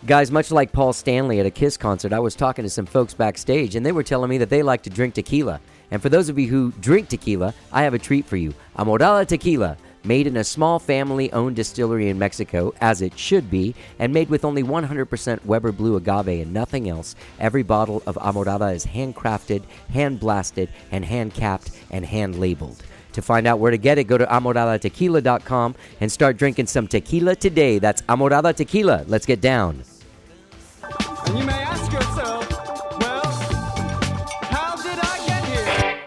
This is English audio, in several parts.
Guys, much like Paul Stanley at a Kiss concert, I was talking to some folks backstage, and they were telling me that they like to drink tequila. And for those of you who drink tequila, I have a treat for you. Amorada Tequila, made in a small family-owned distillery in Mexico, as it should be, and made with only 100% Weber Blue agave and nothing else. Every bottle of Amorada is handcrafted, hand-blasted, and hand-capped and hand-labeled. To find out where to get it, go to AmoradaTequila.com and start drinking some tequila today. That's Amorada Tequila. Let's get down. And you may ask yourself, well, how did I get here?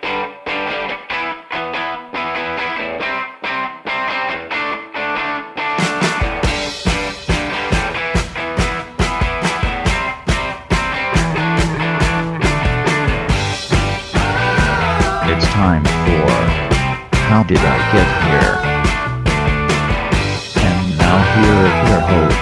It's time for How Did I Get Here? And now here is your host,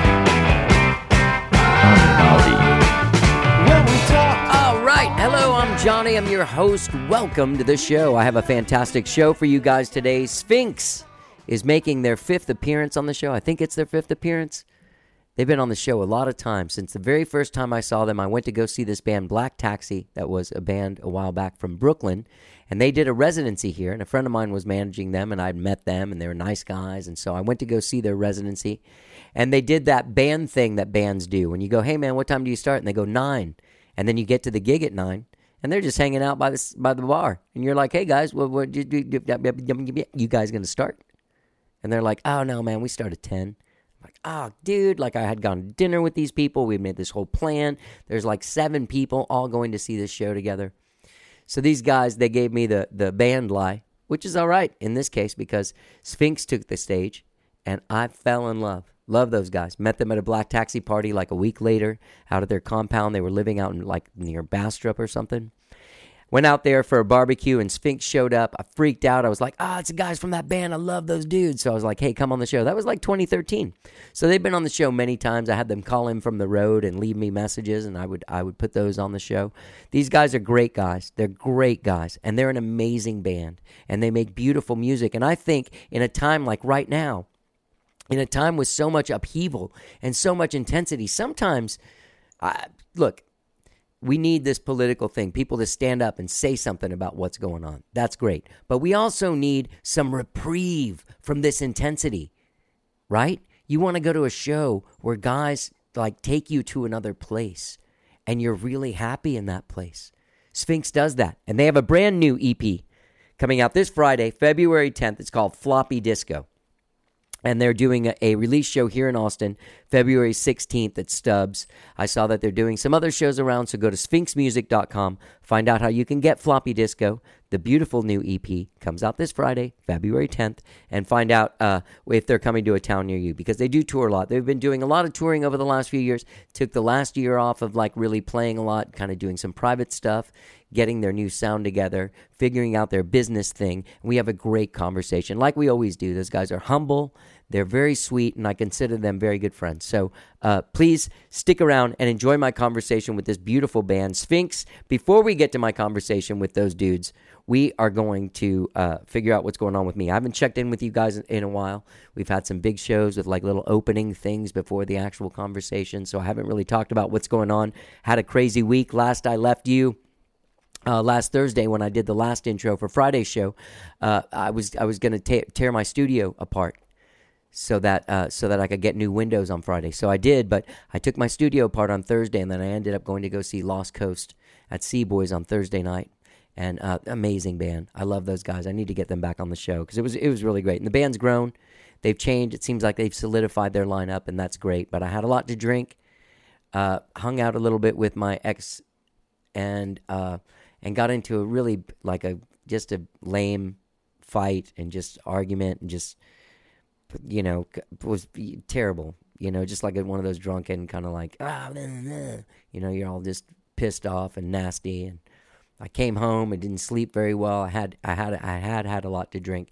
All right. Hello, I'm Johnny. I'm your host. Welcome to the show. I have a fantastic show for you guys today. Sphinx is making their 5th appearance on the show. I think it's their 5th appearance. They've been on the show a lot of times. Since the very first time I saw them, I went to go see this band, Black Taxi, that was a band a while back from Brooklyn. And they did a residency here, and a friend of mine was managing them, and I'd met them, and they were nice guys. And so I went to go see their residency. And they did that band thing that bands do. When you go, hey, man, what time do you start? And they go, 9. And then you get to the gig at 9, and they're just hanging out by the bar. And you're like, hey, guys, what you guys going to start? And they're like, oh, no, man, we start at 10. I'm like, oh, dude, like I had gone to dinner with these people. We made this whole plan. There's like 7 people all going to see this show together. So these guys, they gave me the band lie, which is all right in this case because Sphinx took the stage, and I fell in love. Love those guys. Met them at a Black Taxi party like a week later out of their compound. They were living out in like near Bastrop or something. Went out there for a barbecue, and Sphinx showed up. I freaked out. I was like, it's the guys from that band. I love those dudes. So I was like, hey, come on the show. That was like 2013. So they've been on the show many times. I had them call in from the road and leave me messages, and I would put those on the show. These guys are great guys. They're great guys, and they're an amazing band, and they make beautiful music. And I think in a time like right now, in a time with so much upheaval and so much intensity, sometimes, look, we need this political thing, people to stand up and say something about what's going on. That's great. But we also need some reprieve from this intensity, right? You want to go to a show where guys like take you to another place and you're really happy in that place. Sphinx does that. And they have a brand new EP coming out this Friday, February 10th. It's called Floppy Disco. And they're doing a release show here in Austin, February 16th at Stubbs. I saw that they're doing some other shows around, so go to sphinxmusic.com. Find out how you can get Floppy Disco. The beautiful new EP comes out this Friday, February 10th, and find out if they're coming to a town near you, because they do tour a lot. They've been doing a lot of touring over the last few years. Took the last year off of like really playing a lot, kind of doing some private stuff, getting their new sound together, figuring out their business thing. We have a great conversation, like we always do. Those guys are humble. They're very sweet, and I consider them very good friends. So please stick around and enjoy my conversation with this beautiful band, Sphinx. Before we get to my conversation with those dudes, we are going to figure out what's going on with me. I haven't checked in with you guys in a while. We've had some big shows with like little opening things before the actual conversation, so I haven't really talked about what's going on. Had a crazy week. Last I left you. Last Thursday when I did the last intro for Friday's show, I was going to tear my studio apart so that I could get new windows on Friday. So I did, but I took my studio apart on Thursday, and then I ended up going to go see Lost Coast at Seaboys on Thursday night. And amazing band. I love those guys. I need to get them back on the show because it was really great. And the band's grown. They've changed. It seems like they've solidified their lineup, and that's great. But I had a lot to drink, hung out a little bit with my ex, and got into a really just a lame fight and just argument and just, was terrible. Just like one of those drunken kind of like, you're all just pissed off and nasty. And I came home and didn't sleep very well. I had a lot to drink.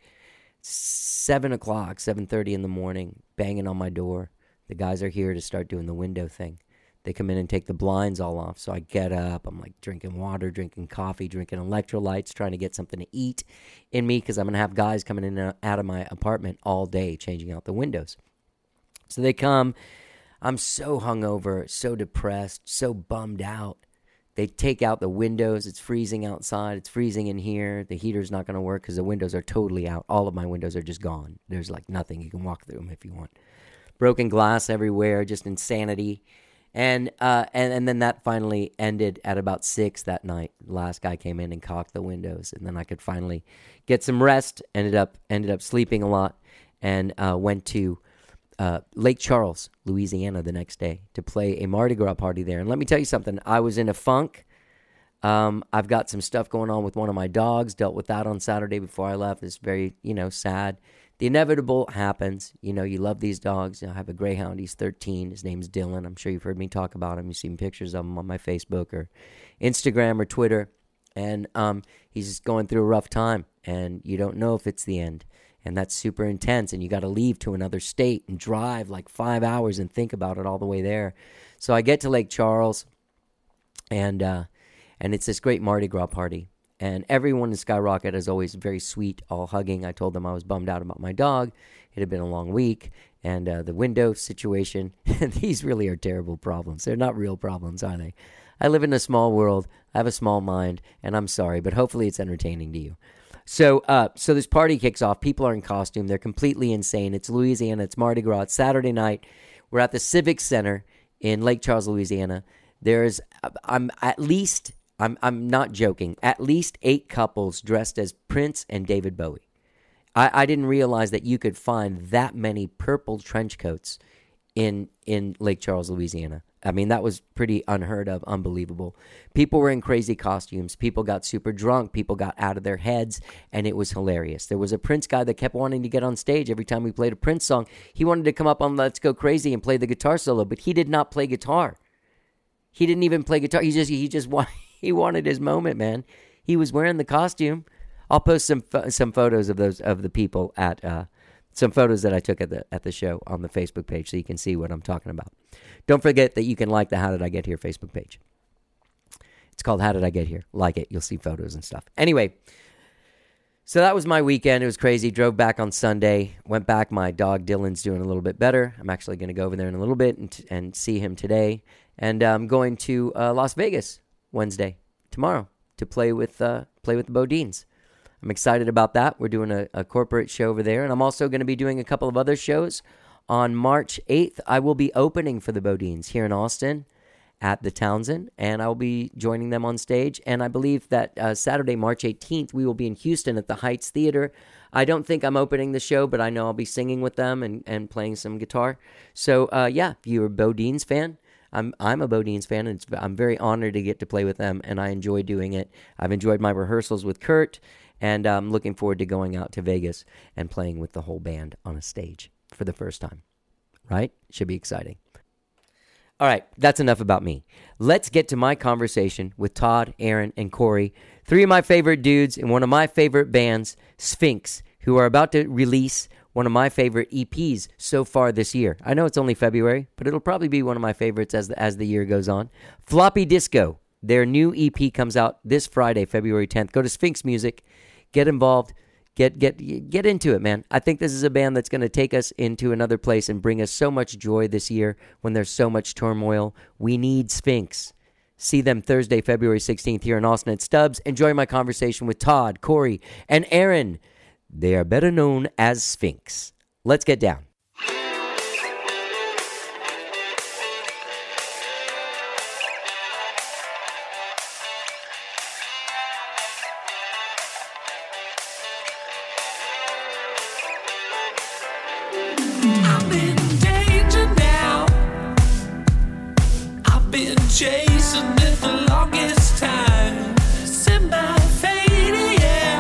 7:30 in the morning, banging on my door. The guys are here to start doing the window thing. They come in and take the blinds all off. So I get up. I'm like drinking water, drinking coffee, drinking electrolytes, trying to get something to eat in me because I'm going to have guys coming in and out of my apartment all day changing out the windows. So they come. I'm so hungover, so depressed, so bummed out. They take out the windows. It's freezing outside. It's freezing in here. The heater's not going to work because the windows are totally out. All of my windows are just gone. There's like nothing. You can walk through them if you want. Broken glass everywhere, just insanity. And then that finally ended at about 6 that night. The last guy came in and caulked the windows, and then I could finally get some rest. Ended up sleeping a lot, and went to Lake Charles, Louisiana the next day to play a Mardi Gras party there. And let me tell you something. I was in a funk. I've got some stuff going on with one of my dogs. Dealt with that on Saturday before I left. It's very, sad. The inevitable happens. You love these dogs. I have a greyhound. He's 13. His name's Dylan. I'm sure you've heard me talk about him. You've seen pictures of him on my Facebook or Instagram or Twitter. And he's just going through a rough time, and you don't know if it's the end. And that's super intense, and you got to leave to another state and drive like 5 hours and think about it all the way there. So I get to Lake Charles, and it's this great Mardi Gras party. And everyone in Skyrocket is always very sweet, all hugging. I told them I was bummed out about my dog. It had been a long week. And the window situation, these really are terrible problems. They're not real problems, are they? I live in a small world. I have a small mind, and I'm sorry, but hopefully it's entertaining to you. So this party kicks off. People are in costume. They're completely insane. It's Louisiana. It's Mardi Gras. It's Saturday night. We're at the Civic Center in Lake Charles, Louisiana. I'm not joking, at least 8 couples dressed as Prince and David Bowie. I didn't realize that you could find that many purple trench coats in Lake Charles, Louisiana. I mean, that was pretty unheard of, unbelievable. People were in crazy costumes. People got super drunk. People got out of their heads, and it was hilarious. There was a Prince guy that kept wanting to get on stage every time we played a Prince song. He wanted to come up on Let's Go Crazy and play the guitar solo, but he did not play guitar. He didn't even play guitar. He wanted his moment, man. He was wearing the costume. I'll post some photos of the people at some photos that I took at the show on the Facebook page, so you can see what I'm talking about. Don't forget that you can like the How Did I Get Here Facebook page. It's called How Did I Get Here. Like it. You'll see photos and stuff. Anyway, so that was my weekend. It was crazy. Drove back on Sunday. Went back. My dog Dylan's doing a little bit better. I'm actually going to go over there in a little bit and see him today. And I'm going to Las Vegas Wednesday, tomorrow, to play with the Bodines. I'm excited about that. We're doing a corporate show over there, and I'm also going to be doing a couple of other shows. On March 8th, I will be opening for the Bodines here in Austin at the Townsend, and I will be joining them on stage. And I believe that Saturday, March 18th, we will be in Houston at the Heights Theater. I don't think I'm opening the show, but I know I'll be singing with them and playing some guitar. So, if you're a Bodines fan, I'm a Bodines fan, and I'm very honored to get to play with them, and I enjoy doing it. I've enjoyed my rehearsals with Kurt, and I'm looking forward to going out to Vegas and playing with the whole band on a stage for the first time. Right? Should be exciting. All right, that's enough about me. Let's get to my conversation with Todd, Aaron, and Corey, 3 of my favorite dudes in one of my favorite bands, Sphinx, who are about to release one of my favorite EPs so far this year. I know it's only February, but it'll probably be one of my favorites as the year goes on. Floppy Disco, their new EP comes out this Friday, February 10th. Go to Sphinx Music, get involved. Get into it, man. I think this is a band that's going to take us into another place and bring us so much joy this year when there's so much turmoil. We need Sphinx. See them Thursday, February 16th here in Austin at Stubbs. Enjoy my conversation with Todd, Corey, and Aaron. They are better known as Sphinx. Let's get down. Chasing it the longest time. Send my fate, yeah.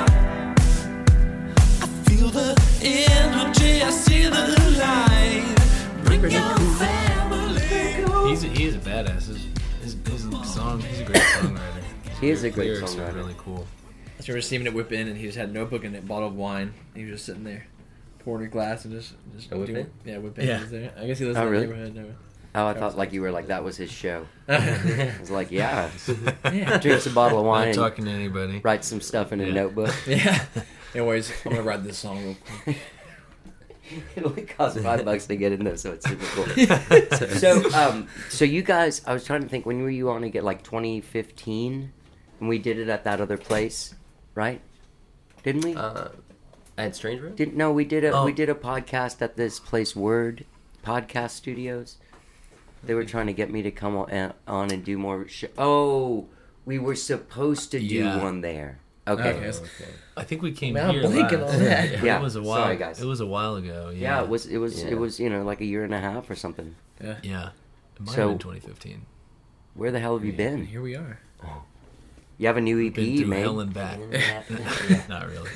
I feel the energy, I see the light. Bring your family. He is a badass. His song, he's a great songwriter. He is a great Lyrics songwriter. are really cool. I just remember seeing him at Whip In, and he just had a notebook and a bottle of wine. And he was just sitting there, pouring a glass and just Whip doing In? it. Yeah, Whip In Yeah. was there. I guess he lives Oh, in the really? neighborhood. No. Oh, I thought like you were like that was his show. Yeah. I was like, yeah. Yeah. Drinks a bottle of Not wine, talking to anybody. writes some stuff in a Yeah. notebook. Yeah. Anyways, I'm gonna write this song real quick. It only costs $5 to get in there, so it's super cool. So you guys, I was trying to think, when were you on again? Like 2015, and we did it at that other place, right? Didn't we? At Strange Room? We did a podcast at this place, Word Podcast Studios. They were trying to get me to come on and do more. We were supposed to do one there. Okay. I think we came Man, I'm here blanking last. on that. Yeah, It was a while. sorry, guys. It was a while ago. Yeah, Yeah. it was like a year and a half or something. Yeah. It might So- have been 2015. Where the hell have you And been? here we are. You have a new EP, Been through man. hell and back. Not really.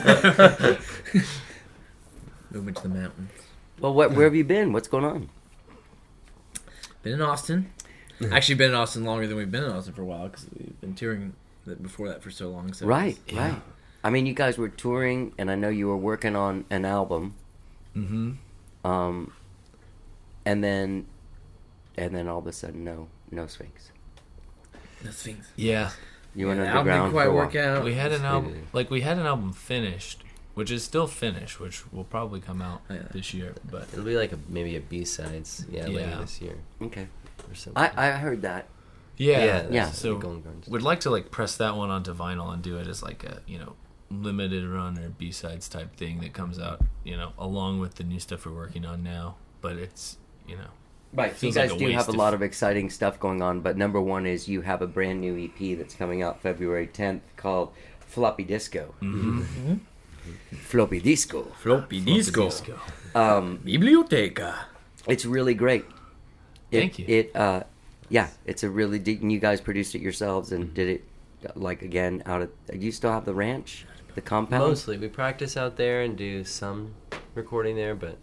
Moving to the mountains. Well, where have you been? What's going on? Been in Austin. Actually, been in Austin longer than we've been in Austin for a while because we've been touring before that for so long. So Right. Yeah. I mean, you guys were touring, and I know you were working on an album. Mm-hmm. And then all of a sudden, no Sphinx. No Sphinx. Yeah. You went The album underground didn't quite for a work while. out. We had an album, we had an album finished, which is still finished, which will probably come out this year. But It'll be like maybe a B-sides, later Yeah. this year Okay. or something. I heard that. yeah, Yeah. So Golden Gardens. would like to press that one onto vinyl and do it as like a limited run or B-sides type thing that comes out along with the new stuff we're working on now. But it's Right. You Feels guys like a do have waste a of- lot of exciting stuff going on, but number one is you have a brand new EP that's coming out February 10th called Floppy Disco. Mm-hmm. Floppy Disco. Floppy disco. Biblioteca. It's really great. Thank you. It's a really deep, and you guys produced it yourselves and did it again out of. Do you still have the ranch, the compound? Mostly, we practice out there and do some recording there, but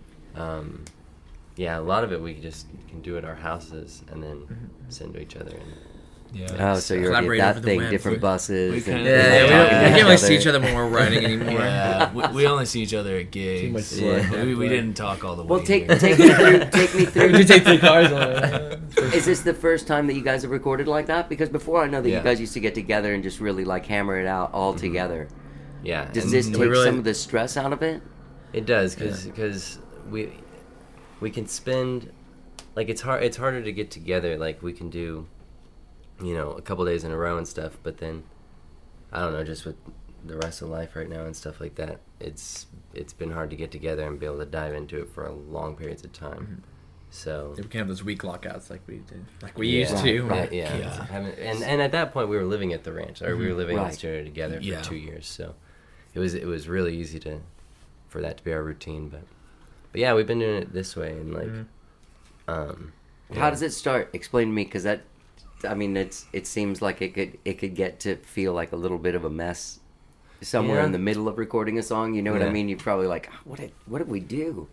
a lot of it we just can do at our houses and then send to each other. And Oh, so you're Collaborate that over the thing, web. different buses. we and kinda- Yeah, Yeah, we talking to can't really each see other. each other when we're writing anymore. Yeah, we only see each other at gigs. much slut Yeah, we backplay. didn't talk all the way. Well, take here. me through. We take 3 cars on it. Is this the first time that you guys have recorded like that? Because before I know that you Yeah. guys used to get together and just really hammer it out all together. yeah, Does and this we take really- some of the stress out of it? It does because we can spend it's harder to get together. Like we can do a couple days in a row and stuff, but then I don't know, just with the rest of life right now and stuff like that, it's been hard to get together and be able to dive into it for long periods of time. So We can have those week lockouts like we did, like we yeah, used to. right. Yeah. Yeah. And at that point we were living at the ranch, or we were living in Right. the studio together for Yeah. 2 years. So it was really easy for that to be our routine. But yeah, we've been doing it this way and How does it start? Explain to me, because it seems like it could get to feel like a little bit of a mess somewhere Yeah. in the middle of recording a song. You know what I Yeah. mean? You're probably like, what did we do?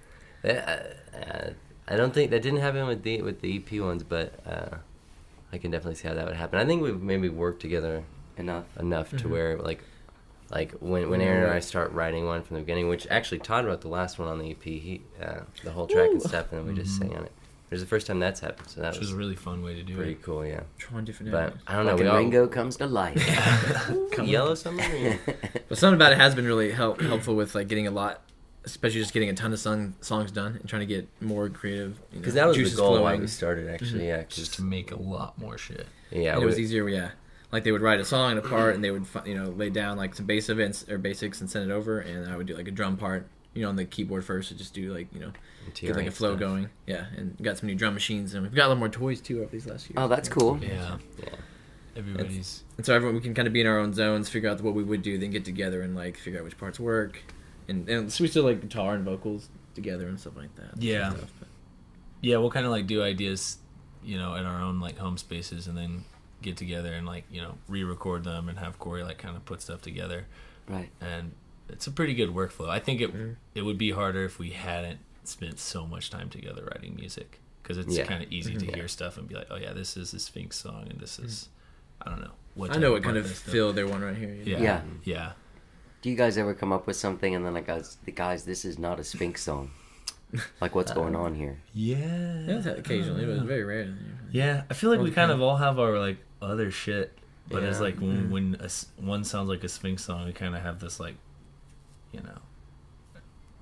I don't think that didn't happen with the EP ones, but I can definitely see how that would happen. I think we've maybe worked together Enough. to where like when Aaron and I start writing one from the beginning, which actually Todd wrote the last one on the EP, he the whole track and stuff, and then we just sang on it. It was the first time that's happened, so that Which was a really fun way to do pretty it. cool, yeah. Trying different But avenues. I don't know, Like we a all Ringo comes to life. Yellow Submarine. But something about it has been really helpful with getting a lot, especially just getting a ton of songs done and trying to get more creative. Because that was the juices goal why flowing. we started, actually, yeah. Just to make a lot more shit. Yeah, And it was easier, yeah. Like they would write a song and a part, and they would lay down some bass events or basics and send it over, and I would do a drum part, on the keyboard first, to just do get a flow going, yeah. And got some new drum machines, and we've got a lot more toys too over these last years. Oh, that's cool. Yeah. Yeah. Everybody's. And so everyone, we can kind of be in our own zones, figure out what we would do, then get together and figure out which parts work, and so we still guitar and vocals together and stuff like that. Yeah. Stuff, but- Yeah, we'll kind of do ideas, in our own home spaces, and then get together and re-record them and have Corey kind of put stuff together. Right. And it's a pretty good workflow. I think it would be harder if we hadn't spent so much time together writing music, because it's kind of easy to hear stuff and be like, oh yeah, this is a Sphinx song, and this is I don't know I know what type kind of part stuff. feel they want right here. Yeah. Yeah. Do you guys ever come up with something and then guys, this is not a Sphinx song? What's going on here? Yeah. Occasionally, but it's very rare. Yeah, I feel like we kind of all have our other shit, but it's Yeah. when one sounds like a Sphinx song, we kind of have this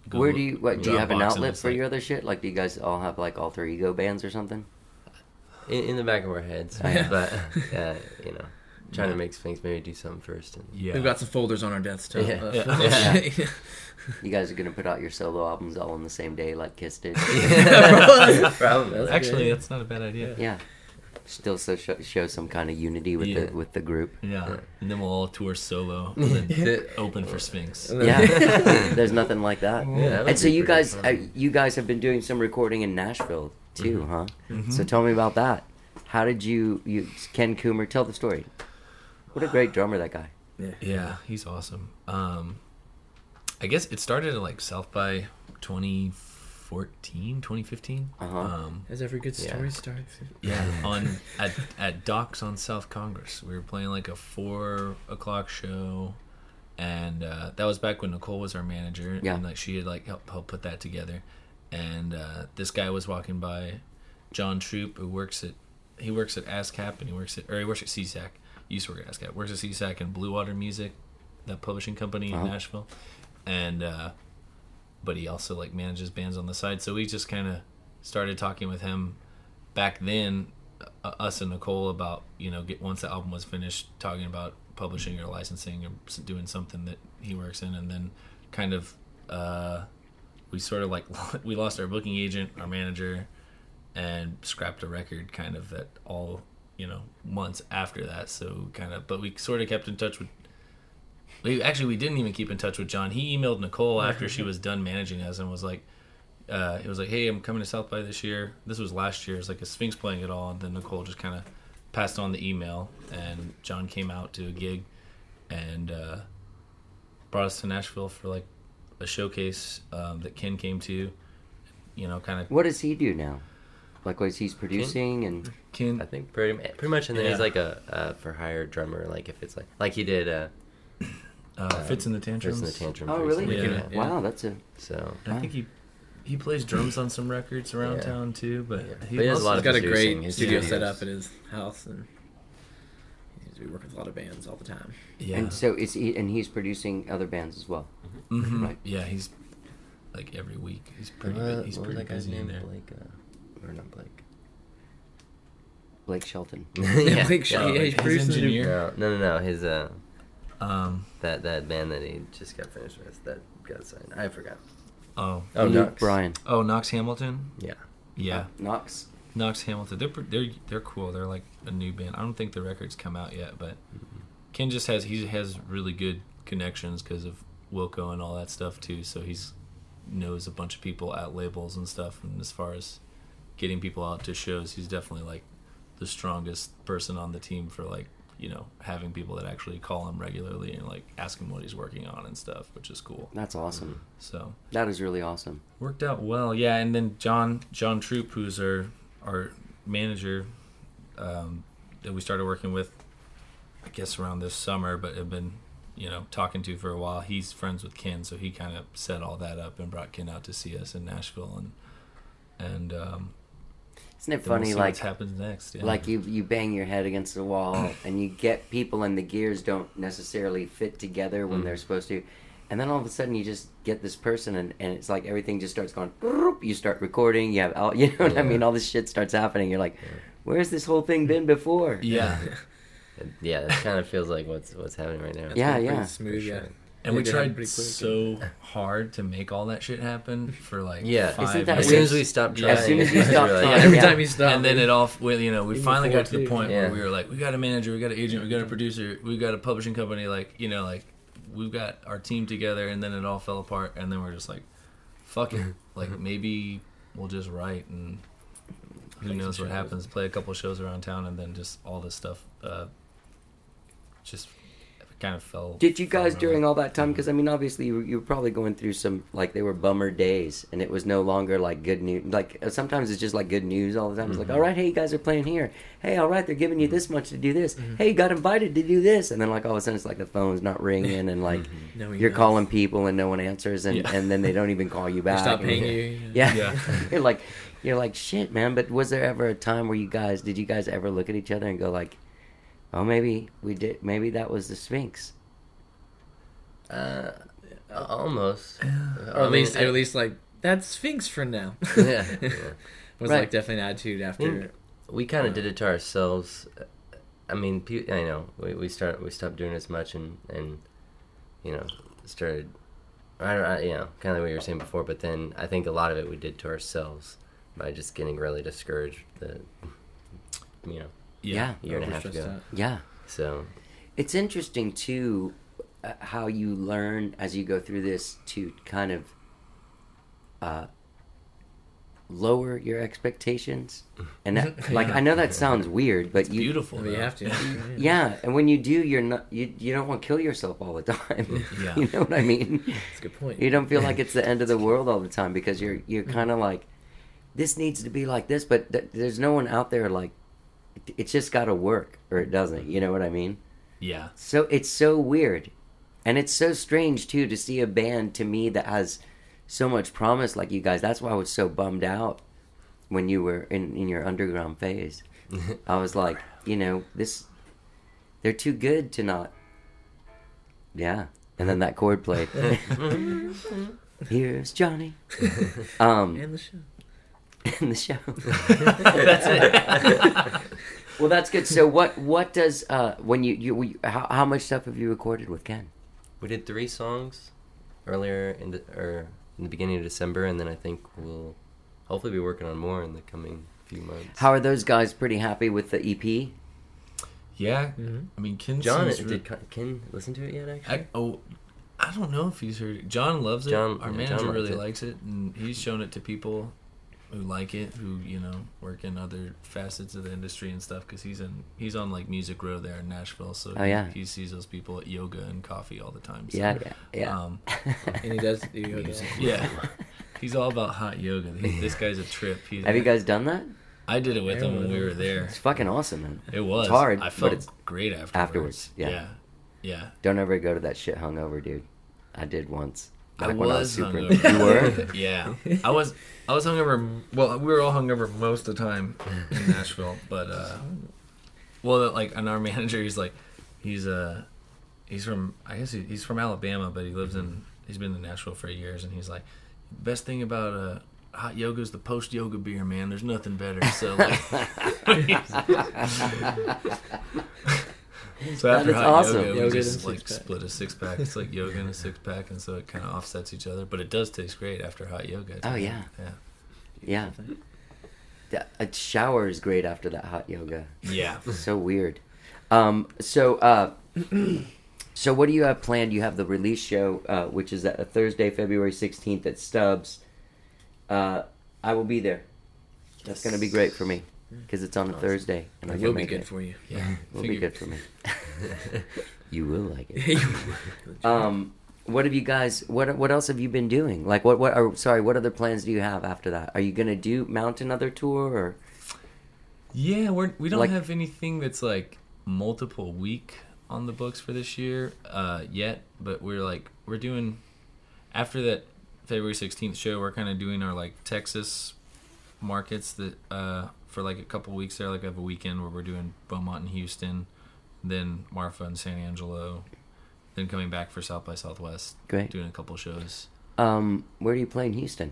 go Where do you do you have an Dropbox and outlet it's for like- your other shit? Like, do you guys all have like alter ego bands or something? In the back of our heads, but you know, trying to make Sphinx maybe do something first. And, Yeah, We've got some folders on our desks too. Yeah. You guys are gonna put out your solo albums all on the same day, like Kiss did. Probably. actually, that's not a bad idea. Yeah. Still show some kind of unity with Yeah. the group. Yeah, and then we'll all tour solo and then open for Sphinx. Yeah, there's nothing like that. Yeah, that would And so be you pretty guys, fun. you guys have been doing some recording in Nashville too, huh? Mm-hmm. So tell me about that. How did you Ken Coomer? Tell the story. What a great drummer that guy. Yeah, he's awesome. I guess it started at like South by 2014, 2015. Uh-huh. As every good story starts. Yeah, at Docks on South Congress. We were playing like a 4:00 show, and that was back when Nicole was our manager, Yeah. and like she had like helped put that together. And this guy was walking by, John Troop, who works at ASCAP, and he works at CSAC. Used to work at ASCAP. Works at CSAC and Blue Water Music, that publishing company in Nashville, and but he also like manages bands on the side. So we just kind of started talking with him back then, us and Nicole, about, you know, once the album was finished, talking about publishing or licensing or doing something that he works in. And then kind of we sort of like we lost our booking agent, our manager, and scrapped a record kind of at all, you know, months after that. So kind of, but we sort of kept in touch with. We didn't even keep in touch with John. He emailed Nicole after she was done managing us and was like, he was like, "Hey, I'm coming to South by this year." This was last year. It's like, "Is Sphinx playing it all?" And then Nicole just kind of passed on the email, and John came out to a gig and brought us to Nashville for like a showcase that Ken came to. You know, kind of. What does he do now? Like, what he's producing and Ken. I think pretty much, and then Yeah. he's like a for hire drummer. Like if it's like he did Fits in the Tantrums. Fits in the Tantrum. oh really? Yeah. Wow, that's a So I think he plays drums on some records around Yeah. town too, but But he has a lot He's of got a producing. great His studio studios. set up at his house, and we work with a lot of bands all the time. yeah. and so he's producing other bands as well. Mhm. Right. Yeah, he's like every week. He's pretty. He's what was pretty that guy's busy in name? there. Blake, or not Blake? Blake Shelton. yeah, Blake Shelton. Yeah, he's producing the new- engineer. No. His Um. that band that he just got finished with that got signed. I forgot. Oh. Oh, Luke Knox. Bryan. Oh, Knox Hamilton. Yeah. Yeah, Knox. Knox Hamilton. They're cool. They're like a new band. I don't think the record's come out yet, but Ken just has really good connections because of Wilco and all that stuff too. So he's knows a bunch of people at labels and stuff. And as far as getting people out to shows, he's definitely like the strongest person on the team for like, you know, having people that actually call him regularly and like ask him what he's working on and stuff, which is cool. That's awesome. So That is really awesome. worked out well. Yeah, and then John Troop, who's our manager, that we started working with, I guess around this summer, but have been, you know, talking to for a while. He's friends with Ken, so he kind of set all that up and brought Ken out to see us in Nashville, and Isn't it then we'll funny, see like what happens next. Yeah. like you bang your head against the wall and you get people and the gears don't necessarily fit together when they're supposed to, and then all of a sudden you just get this person and it's like everything just starts going. You start recording. You have you know what I mean. All this shit starts happening. You're like, where's this whole thing been before? yeah. Yeah, that kind of feels like what's happening right now. Yeah, Pretty yeah. smooth. For Yeah. sure. And we It happened tried pretty quick. so hard to make all that shit happen for like Yeah. 5 Isn't that As years. soon as we stopped trying, As soon as you we were stopped like, trying, Every yeah. time you stop, And then it all, well, you know, we Even finally got to the before, point too. where Yeah. we were like, we got a manager, we got an agent, we got a producer, we got a publishing company, like, you know, like, we've got our team together, and then it all fell apart, and then we're just like, fuck it. Like, maybe we'll just write, and who knows what happens. Play a couple shows around town, and then just all this stuff just kind of fell. Did you guys fell during over. all that time? Because I mean, obviously you were probably going through some like they were bummer days, and it was no longer like good news. Like sometimes it's just like good news all the time. It's like, all right, hey, you guys are playing here. Hey, all right, they're giving you this much to do this. Hey, you got invited to do this, and then like all of a sudden it's like the phone's not ringing, and like No you're emails. calling people and no one answers, and Yeah. and then they don't even call you They back. stop and- paying you. Yeah, Yeah. you're like shit, man. But was there ever a time where did you guys ever look at each other and go like, oh, maybe we did, maybe that was the Sphinx? Almost. Or at least like that's Sphinx for now. Yeah. Was Right. like definitely an attitude after. We kind of did it to ourselves. I mean, I know we stopped doing as much and started. Kind of what you were saying before. But then I think a lot of it we did to ourselves by just getting really discouraged. Yeah. Year and a half ago. Yeah. So It's interesting too how you learn as you go through this to kind of lower your expectations, and that, like I know that sounds weird, but you Beautiful. You though. have to. yeah, and when you do, you're not you don't want to kill yourself all the time. Yeah. You know what I mean? That's a good point. You don't feel like it's the end of the world all the time because you're kind of like, this needs to be like this, but there's no one out there like it's just got to work or it doesn't. You know what I mean? Yeah. So it's so weird, and it's so strange too to see a band to me that has so much promise like you guys. That's why I was so bummed out when you were in your underground phase. I was like, they're too good to not. Yeah, and then that chord played. Here's Johnny. And the show. In the show. That's it. Well, that's good. So what does when how much stuff have you recorded with Ken? we did 3 songs earlier in the beginning of December, and then I think we'll hopefully be working on more in the coming few months. How are those guys pretty happy with the EP? Yeah. I mean, Ken. John, seems did Ken listen to it yet? Actually, I don't know if he's heard it. John loves it. John Manager likes really it. likes it, and he's shown it to people who like it, who work in other facets of the industry and stuff. Because he's on like Music Row there in Nashville, so Oh, yeah. he sees those people at yoga and coffee all the time. So, Yeah. And he does do yoga. yeah. He's all about hot yoga. This guy's a trip. Have you guys done that? I did it with him when we were there. It's fucking awesome, man. It was. It's hard, I felt but it's great afterwards. afterwards, yeah. Yeah. Yeah. Don't ever go to that shit hungover, dude. I did once. I When was super. hungover. You were? Yeah, I was hungover. Well, we were all hungover most of the time in Nashville, but like, and our manager, he's from, I guess he's from Alabama, but he's been in Nashville for years, and he's like, best thing about hot yoga is the post yoga beer, man. There's nothing better. So like, so after is hot awesome. yoga, we Yoga just and like six-pack. split a 6-pack. It's like yoga and a 6-pack, and so it kind of offsets each other. But it does taste great after hot yoga. Oh, yeah. Yeah. Yeah. A shower is great after that hot yoga. Yeah. So weird. So what do you have planned? You have the release show, which is a Thursday, February 16th at Stubbs. I will be there. That's going to be great for me because it's on a Thursday. And I It can will be make good it. for you. Yeah. Will be good for me. You will like it. What have you guys? What else have you been doing? Like what other plans do you have after that? Are you gonna mount another tour or? Yeah, we don't Like- have anything that's like multiple week on the books for this year yet, but we're doing after that February 16th show. We're kind of doing our like Texas markets that for like a couple weeks there. Like I have a weekend where we're doing Beaumont and Houston, then Marfa and San Angelo, then coming back for South by Southwest. Great. Doing a couple shows. Where do you play in Houston?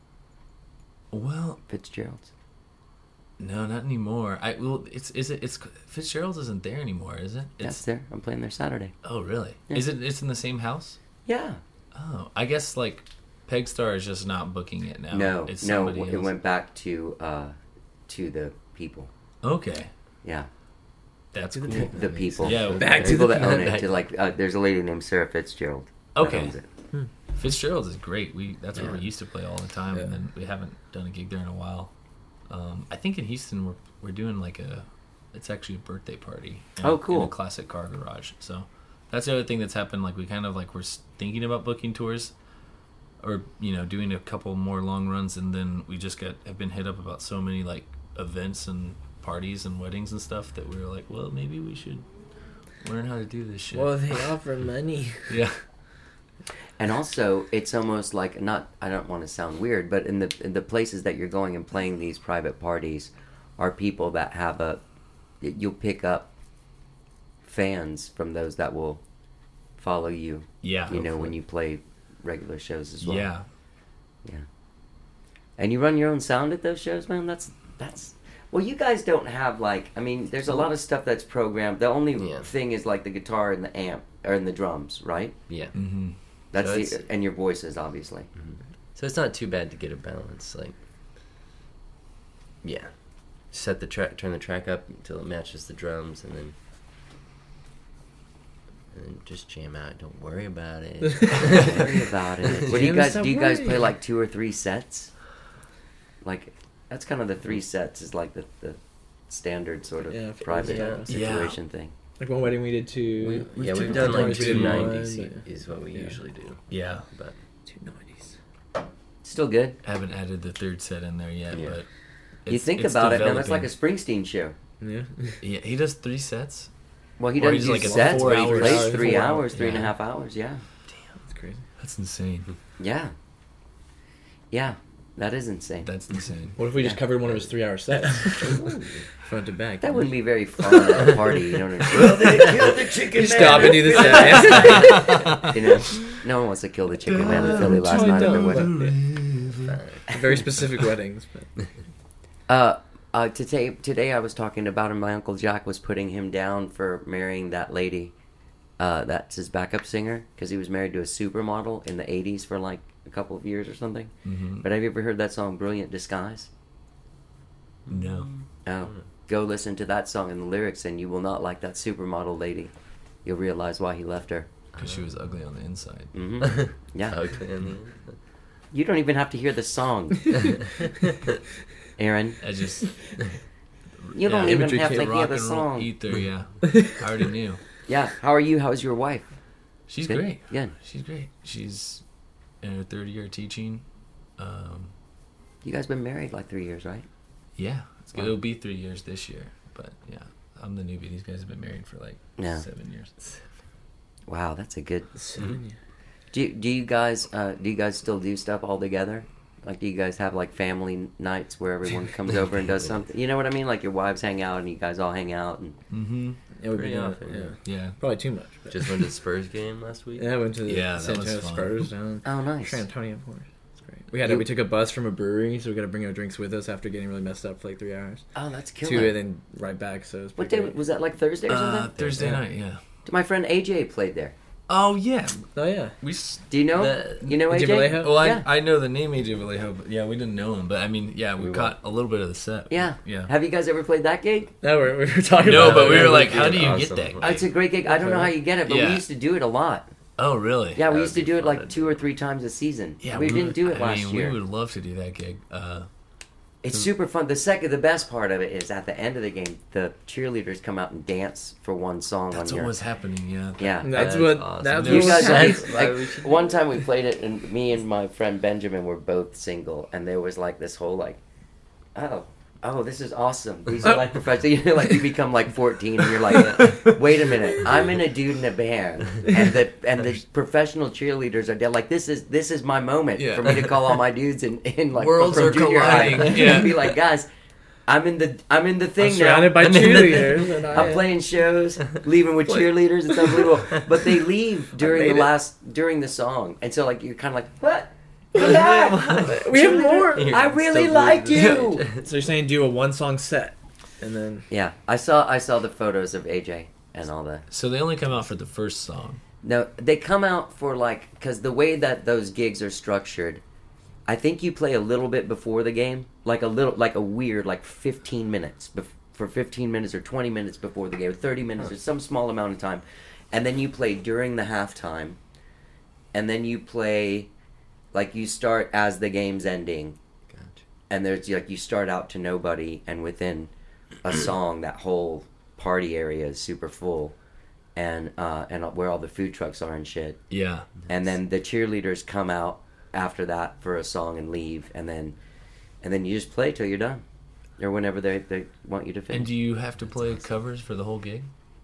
Well, Fitzgerald's. no, not anymore. It's Fitzgerald's isn't there anymore, is it? That's there. I'm playing there Saturday. Oh, really? Yeah. It's in the same house? Yeah. Oh, I guess like Pegstar is just not booking it now. No, it's no. somebody It else. went back to the people. Okay, Yeah, that's To the cool. people. the people. Yeah, Back to people the that own people. it. To like, there's a lady named Sarah Fitzgerald. that Okay. owns it. Fitzgerald's is great. That's where we Yeah. used to play all the time, and Yeah. then we haven't done a gig there in a while. I think in Houston we're doing like it's actually a birthday party. Oh, cool. In a classic car garage. So that's the other thing that's happened. Like we kind of like we're thinking about booking tours, or doing a couple more long runs, and then we just have been hit up about so many like events and parties and weddings and stuff that we were like, well, maybe we should learn how to do this shit. Well, they offer money. Yeah. And also, it's almost like I don't want to sound weird, but in the places that you're going and playing these private parties, are people that have you'll pick up fans from those that will follow you. Yeah. When you play regular shows as well. Yeah. Yeah. And you run your own sound at those shows, man? That's well, you guys don't have like, I mean, there's a lot of stuff that's programmed. The only thing is like the guitar and the amp or and the drums, right? Yeah. Mm-hmm. That's and your voices, obviously. Mm-hmm. So it's not too bad to get a balance. Like, yeah, set the track, turn the track up until it matches the drums, and then just jam out. Don't worry about it. Don't worry about it. What do you guys play like 2 or 3 sets? Like, that's kind of the 3 sets is like the standard sort of private situation thing. Like one wedding we did 2. We've done like 290s is what we usually do. Yeah. But 290s. Still good. Haven't added the 3rd set in there yet, but you think about it, man, that's like a Springsteen show. Yeah. Yeah, he does 3 sets. Well, he doesn't do like sets, but he 4 plays hours. 3 hours, 3 Yeah. and a half hours, yeah. Damn, that's crazy. That's insane. Yeah. Yeah, that is insane. That's insane. What if we just covered one of his 3-hour sets? Front to back. That wouldn't be very fun at a party, you know what I mean? Well, they killed the chicken man. Stop and do the set. You know, no one wants to kill the chicken man in Philly last night at their wedding. Very specific weddings. But. Today I was talking about him. My Uncle Jack was putting him down for marrying that lady. That's his backup singer, because he was married to a supermodel in the 80s for like a couple of years or something. Mm-hmm. But have you ever heard that song, Brilliant Disguise? No. Oh, go listen to that song and the lyrics, and you will not like that supermodel lady. You'll realize why he left her. Because she was ugly on the inside. Mm-hmm. Yeah. Okay, I mean, You don't even have to hear the song, Aaron. I just... You don't even Imagery have to Rock hear the and roll song. ether, yeah. I already knew. Yeah. How are you? How's your wife? She's Good? great. Good. She's great. She's in her 3rd year teaching. You guys been married like 3 years, right? Yeah. It's good. Wow. It'll be 3 years this year. But, yeah. I'm the newbie. These guys have been married for like 7 years. Wow, that's a good. 7 years. Do you guys still do stuff all together? Like, do you guys have like family nights where everyone comes over and does something? You know what I mean? Like your wives hang out and you guys all hang out and. Mm-hmm. Yeah, we've Pretty been doing often, it, Yeah. Probably too much. But. just went to the Spurs game last week. Yeah, I went to the Yeah, San that was Antonio fun. Spurs down. Oh, nice. San Antonio, of course. It's great. We took a bus from a brewery, so we got to bring our drinks with us after getting really messed up for like 3 hours. Oh, that's To killer. and then right back. So it was What pretty day great. was that? Like Thursday or something? Thursday Yeah. night, yeah. My friend AJ played there. Oh, yeah. Oh yeah. Do you know? You know AJ AJ? Vallejo? Well, Yeah. I know the name AJ Vallejo, but yeah, we didn't know him. But I mean, yeah, we caught a little bit of the set. Yeah. Yeah. Have you guys ever played that gig? No, we were talking No, about but it. we were that like, would how be do you awesome. get that? Oh, it's a great gig. I don't know how you get it, but we Yeah. used to do it a lot. Oh, really? Yeah, we That used to would be do it like fun. 2 or 3 times a season. Yeah, we didn't do it last year. We would love to do that gig. It's super fun. The best part of it is at the end of the game, the cheerleaders come out and dance for one song That's on what your. was happening, yeah. Yeah. That's That's what. awesome. That's You what You was guys, That's like, why we should do one time we played it, and me and my friend Benjamin were both single, and there was like this whole like, oh, this is awesome. These are like professional. You know, like you become like 14, and you're like, wait a minute, I'm in a dude in a band, and the professional cheerleaders are dead. Like this is my moment Yeah. for me to call all my dudes in like Worlds from are junior high colliding, yeah. and be like, guys, I'm in the thing I'm now. surrounded by And then cheerleaders. And I'm playing shows, leaving with cheerleaders. It's unbelievable. But they leave during the song, and so like you're kind of like, what? Come back. We have more. I really Still like believe you. So you're saying do a 1-song set, and then Yeah, I saw the photos of AJ and all that. So they only come out for the first song. No, they come out for like, because the way that those gigs are structured, I think you play a little bit before the game, like a weird 15 minutes for 15 minutes or 20 minutes before the game, or 30 minutes or some small amount of time, and then you play during the halftime, and then you play, like you start as the game's ending, Gotcha. and there's like you start out to nobody, and within a song that whole party area is super full, and where all the food trucks are and shit. Yeah. And then the cheerleaders come out after that for a song and leave, and then you just play till you're done, or whenever they want you to finish. And do you have to play covers for the whole gig?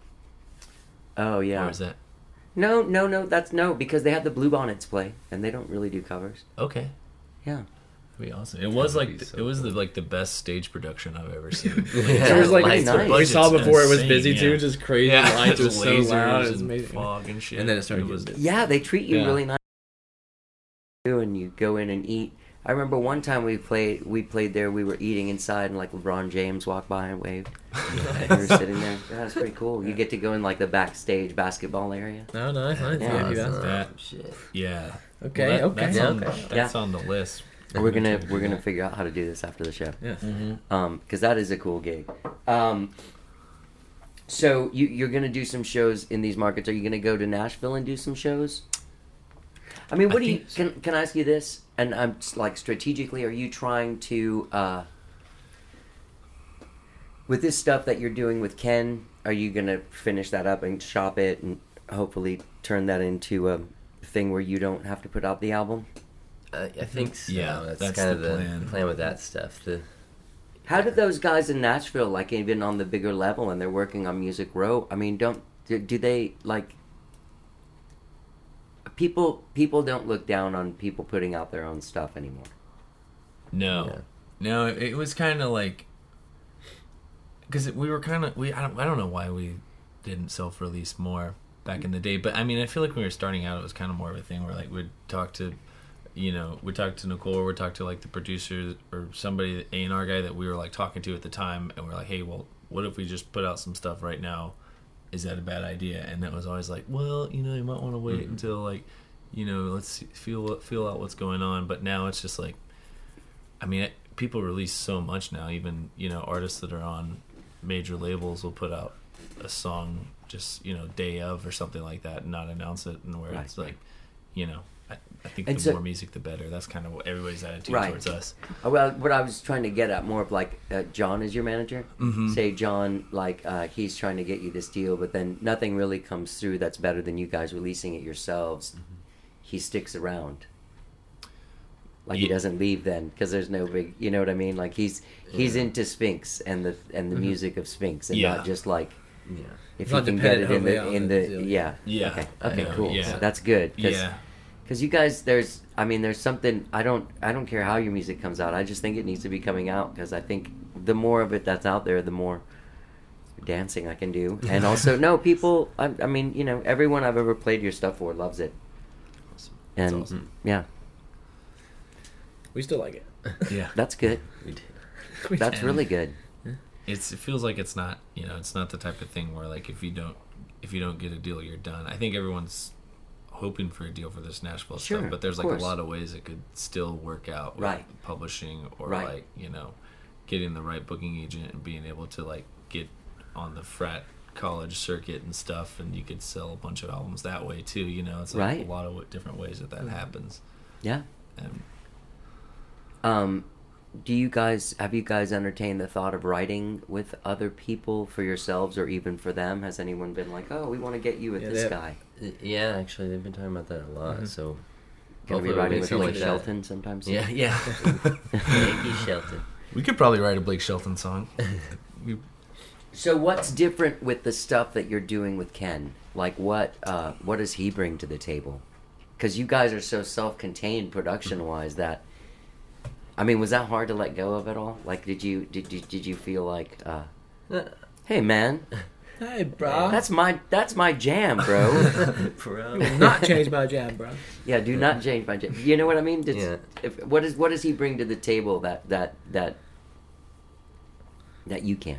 Oh yeah. Or is that... No, that's no, because they have the Bluebonnets play, and they don't really do covers. Okay. Yeah. That'd be awesome. It was like be so it was cool. the best stage production I've ever seen. There was like lights are- we saw before it was insane, busy yeah. too, just crazy lights. It was so lasers loud. It was and amazing. fog and shit. And then it started was getting Yeah, they treat you Yeah. really nice. and you go in and eat. I remember one time we played there. We were eating inside, and like LeBron James walked by and waved. And we were sitting there. That was pretty cool. You get to go in like the backstage basketball area. Oh, nice. Yeah. That Shit. Yeah. Okay, okay. That's on the list. We're gonna figure out how to do this after the show. Yes. Because that is a cool gig. So you're gonna do some shows in these markets. Are you gonna go to Nashville and do some shows? I mean, what do you? Can I ask you this? And I'm like, strategically, are you trying to with this stuff that you're doing with Ken? Are you gonna finish that up and shop it and hopefully turn that into a thing where you don't have to put out the album? I think so. Yeah, that's kind of the plan with that stuff. How do those guys in Nashville, like even on the bigger level, and they're working on Music Row? I mean, do they like? People don't look down on people putting out their own stuff anymore. No, no, it was kind of like, because we were kind of I don't know why we didn't self-release more back in the day, but I mean, I feel like when we were starting out, it was kind of more of a thing where like we'd talk to Nicole, or we'd talk to like the producer or somebody, the A&R guy that we were like talking to at the time, and we're like, hey, well, what if we just put out some stuff right now? Is that a bad idea? And that was always like, well, you might want to wait until like, let's feel out what's going on. But now it's just like, I mean, people release so much now. Even artists that are on major labels will put out a song just day of or something like that and not announce it, and where it's like, I think the more music, the better. That's kind of what everybody's attitude towards us. Well, what I was trying to get at, more of like, John is your manager. Mm-hmm. Say John, like he's trying to get you this deal, but then nothing really comes through that's better than you guys releasing it yourselves. Mm-hmm. He sticks around. Like he doesn't leave then, because there's no big, you know what I mean? Like he's into Sphinx and the music of Sphinx, and not just like if you can get it in the Yeah. Okay, cool. Yeah. So that's good. Yeah. Because you guys, there's something, I don't care how your music comes out. I just think it needs to be coming out, because I think the more of it that's out there, the more dancing I can do. And also, people, I mean, everyone I've ever played your stuff for loves it. That's And awesome. yeah, We still like it. Yeah. that's good. That's really good. It feels like it's not it's not the type of thing where like if you don't get a deal, you're done. I think everyone's hoping for a deal for this Nashville Sure, stuff, but there's of like course. a lot of ways it could still work out with Right. publishing or Right. like getting the right booking agent and being able to like get on the frat college circuit and stuff, and you could sell a bunch of albums that way too. It's like Right. a lot of different ways that happens. Yeah. And Have you guys entertained the thought of writing with other people for yourselves or even for them? Has anyone been like, oh, we want to get you with this guy? Yeah, actually, they've been talking about that a lot. So, Gonna be hopefully writing we'll with get Blake that. Shelton sometimes? Yeah. Yankee Shelton. we could probably write a Blake Shelton song. So what's different with the stuff that you're doing with Ken? Like what does he bring to the table? Because you guys are so self-contained production-wise that, I mean, was that hard to let go of at all? Like, did you feel like, hey man, Hey, bro. that's my jam, bro. Bro. will not change my jam, bro. Yeah, do not change my jam. You know what I mean? Yeah. What does he bring to the table that you can't?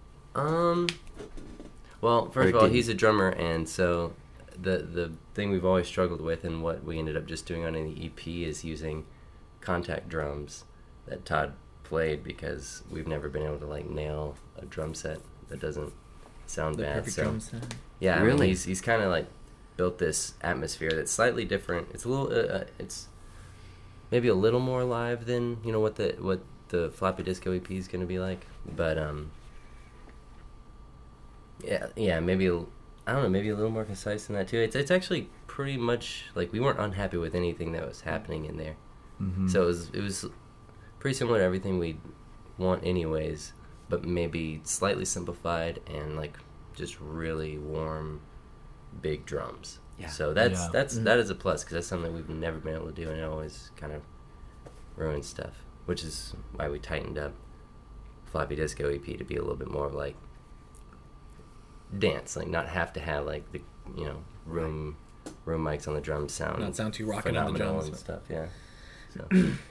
Well, first Or of all, didn't. he's a drummer, and so the thing we've always struggled with, and what we ended up just doing on the EP, is using contact drums that Todd played, because we've never been able to like nail a drum set that doesn't sound The bad. perfect So drum sound. yeah, I Really? mean, he's kind of like built this atmosphere that's slightly different. It's a little, it's maybe a little more live than what the Floppy Disco EP is going to be like, but yeah, maybe I don't know, maybe a little more concise than that too. It's actually pretty much like we weren't unhappy with anything that was happening in there, so it was pretty similar to everything we'd want anyways, but maybe slightly simplified and like just really warm, big drums. Yeah. So that is a plus, because that's something we've never been able to do, and it always kind of ruins stuff, which is why we tightened up Floppy Disco EP to be a little bit more of like dance, like not have to have like the room mics on the drums sound Not sound too rocking on the phenomenal drums. and stuff. Yeah. So,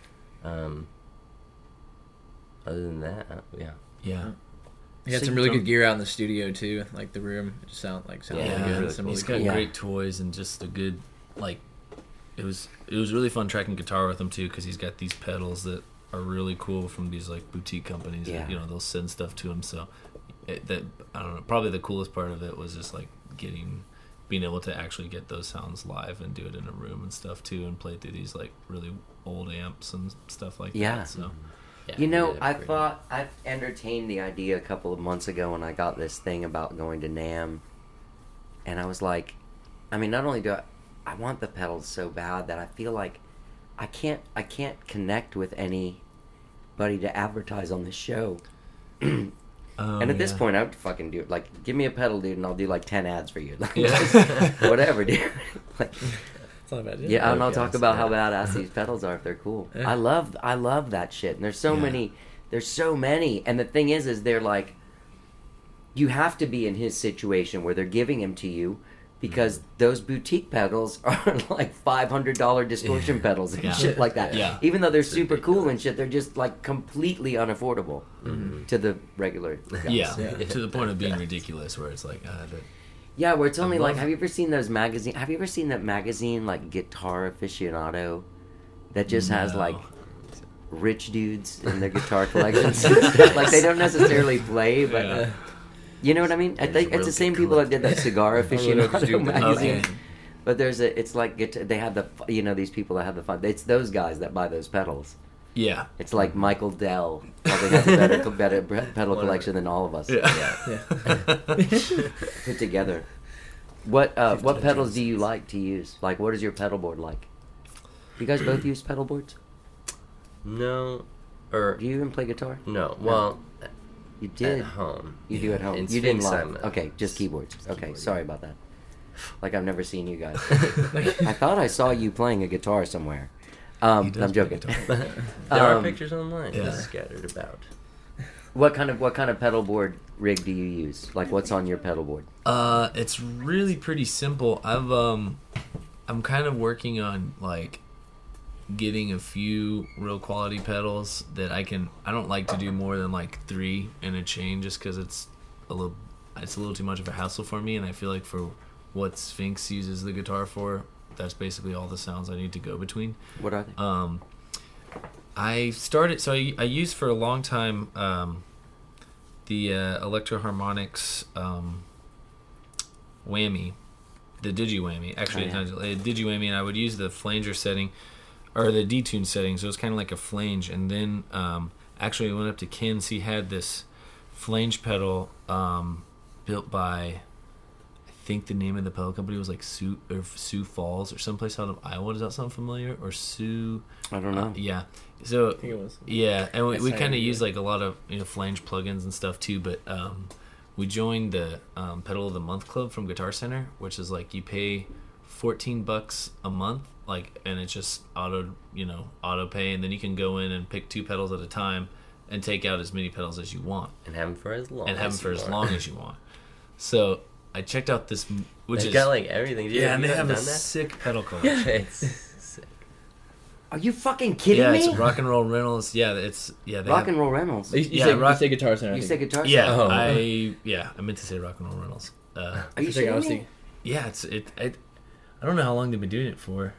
other than that, yeah. Yeah. He had some really good gear out in the studio too, like the room. It just sounded really good. really Some cool. He's really got cool. great toys and just a good, like, it was really fun tracking guitar with him too, because he's got these pedals that are really cool from these like boutique companies. Yeah. That, you know, they'll send stuff to him. So I don't know. Probably the coolest part of it was just like being able to actually get those sounds live and do it in a room and stuff too, and play through these like really old amps and stuff like that. So. Yeah, You know, yeah, I pretty thought I entertained the idea a couple of months ago when I got this thing about going to NAMM, and I was like, I mean, not only do I want the pedals so bad that I feel like I can't connect with anybody to advertise on this show. And at this point, I would fucking do it. Like, give me a pedal, dude, and I'll do like 10 ads for you. Like, just whatever, dude. Like, It's not a bad idea. yeah, and I'll Okay, talk so about yeah. how badass these pedals are if they're cool. Yeah. I love that shit. And there's so many. And the thing is they're like, you have to be in his situation where they're giving him to you, because those boutique pedals are like $500 distortion pedals and Yeah. shit like that. Yeah. Even though they're super cool and shit, they're just like completely unaffordable to the regular guys. Yeah, Yeah. to the point of being ridiculous, where it's like, Yeah, where it's only like, love- have you ever seen those magazines? Have you ever seen that magazine, like Guitar Aficionado, that just has No. like rich dudes in their guitar collections? Like, they don't necessarily play, but Yeah. you know what I mean? I think it's real the same good people that did that Cigar Aficionado magazine. Okay. But it's like they have these people that have the fun. It's those guys that buy those pedals. yeah, It's like Michael Dell probably has a better pedal collection than all of us put together. What pedals do you like to use? Like, what is your pedal board like? You guys both use pedal boards? No, or Do you even play guitar? no. Well, You did. at home. You do at home. In You didn't Sphinx, live. I'm a- Okay, just keyboards. Okay, keyboard, sorry yeah. about that. Like, I've never seen you guys. I thought I saw you playing a guitar somewhere. I'm does play joking. guitar. There are Um, pictures online yeah. scattered about. What kind of pedal board rig do you use? Like, what's on your pedal board? It's really pretty simple. I'm kind of working on like getting a few real quality pedals that I don't like to do more than like 3 in a chain, just because it's a little too much of a hassle for me, and I feel like for what Sphinx uses the guitar for, that's basically all the sounds I need to go between. What are they? I used for a long time the Electro Harmonix whammy, the Digi whammy. Actually, Oh, yeah. it's not a Digi whammy, and I would use the flanger setting or the detune setting, so it's kind of like a flange. And then actually, I went up to Ken's. He had this flange pedal built by, I think the name of the pedal company was like Sioux Falls or someplace out of Iowa. Does that sound familiar? Or Sioux? I don't know. Yeah. So I think it was. yeah, and we That's kind of how you use do it. like a lot of flange plugins and stuff too. But we joined the Pedal of the Month Club from Guitar Center, which is like you pay $14 a month, like, and it's just auto pay, and then you can go in and pick 2 pedals at a time and take out as many pedals as you want, And have them for as long. and have them for you as want. long as you want. So I checked out this, which They've is got like everything. yeah, and they have a done that. sick pedal collection. It's sick. Are you fucking kidding Yeah, me? it's Rock and Roll Reynolds. Yeah, it's they Rock have- and Roll Reynolds. You, Yeah, say, rock- you say Guitar Center. I You think. say guitar? Yeah, Oh. I meant to say Rock and Roll Reynolds. Are you I think I was serious? thinking. Yeah, I don't know how long they've been doing it for.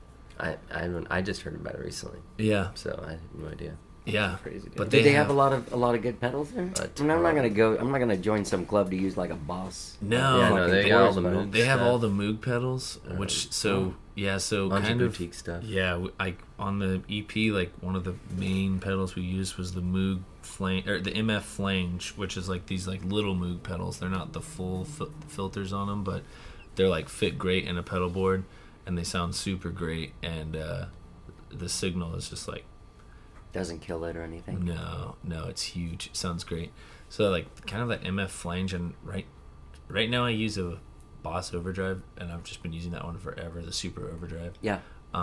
I just heard about it recently, Yeah, so I have no idea. yeah, Crazy, dude. but Did they have a lot of good pedals there? I mean, I'm not gonna join some club to use like a Boss. No, Yeah, no, fucking they got all the Taurus Moog they have stuff. all the Moog pedals, which so Bunch kind of of boutique stuff. yeah. On the EP, like one of the main pedals we used was the Moog Flange or the MF Flange, which is like these like little Moog pedals. They're not the full filters on them, but they're like fit great in a pedal board, and they sound super great. And the signal is just like. Doesn't kill it or anything. No, it's huge. It sounds great. So like kind of that MF flange, and right now I use a Boss Overdrive, and I've just been using that one forever, the Super Overdrive. Yeah.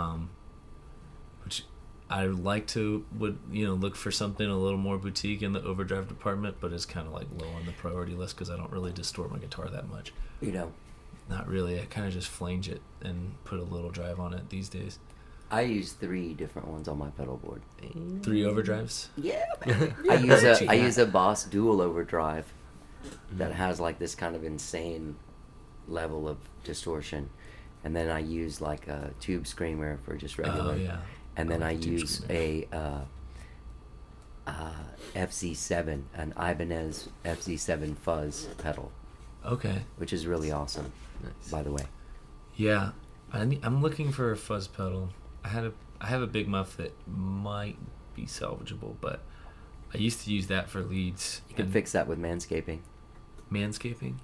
Which I like to look for something a little more boutique in the overdrive department, but it's kind of like low on the priority list because I don't really distort my guitar that much. You know. Not really. I kind of just flange it and put a little drive on it these days. I use 3 different ones on my pedal board. 3 overdrives. Yeah, man. I use a Boss dual overdrive that has like this kind of insane level of distortion, and then I use like a tube screamer for just regular. Oh yeah. And then I like the tube use screamer. a FZ7, an Ibanez FZ7 fuzz pedal, Okay. which is really awesome. Nice. By the way, Yeah, I'm looking for a fuzz pedal. I have a big muff that might be salvageable, but I used to use that for leads. you can fix that with manscaping. Manscaping.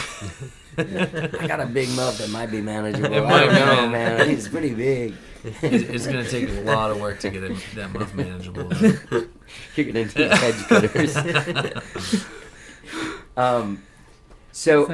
I got a big muff that might be manageable. It I might don't be, know, man. man. It's pretty big. It's going to take a lot of work to get that muff manageable. You're gonna need hedge cutters. So,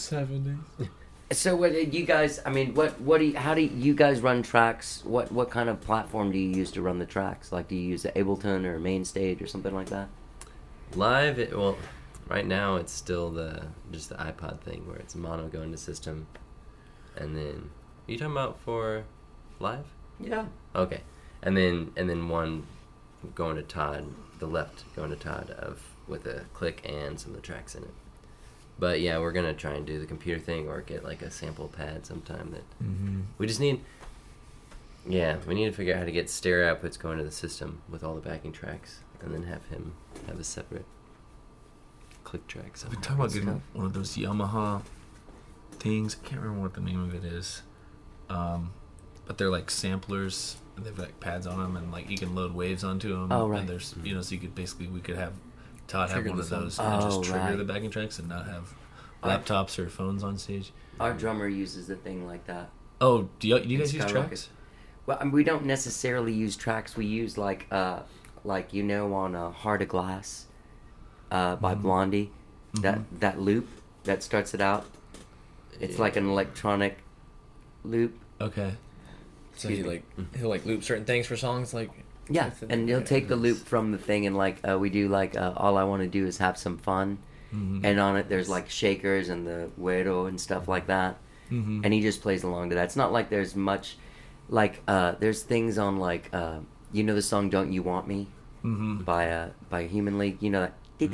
so what did you guys? I mean, how do you guys run tracks? What kind of platform do you use to run the tracks? Like, do you use the Ableton or Mainstage or something like that? Live, well, right now it's still just the iPod thing where it's mono going to system, and then are you talking about for live? Yeah. Okay, and then one going to Todd, the left going to Todd with a click and some of the tracks in it. But yeah, we're gonna try and do the computer thing or get like a sample pad sometime. That we just need. Yeah, we need to figure out how to get stereo outputs going to the system with all the backing tracks, and then have him have a separate click track. We talking about getting one of those Yamaha things. I can't remember what the name of it is, but they're like samplers. And they've like pads on them, and like you can load waves onto them. Oh, right. And there's so you could basically we could have Todd Trigger have one the of those song. and Oh, just trigger right. the backing tracks and not have I- laptops or phones on stage. Our drummer uses a thing like that. Oh, do you guys use Skyrocket. tracks? Well, I mean, we don't necessarily use tracks. We use like on Heart of Glass by Blondie, that loop that starts it out. It's like an electronic loop. Okay. So he'll loop certain things for songs like. Yeah, and he'll take the loop from the thing and like we do like All I Want to Do Is Have Some Fun, and on it there's like shakers and the güero and stuff like that, and he just plays along to that. It's not like there's much, like there's things on like the song Don't You Want Me by Human League, that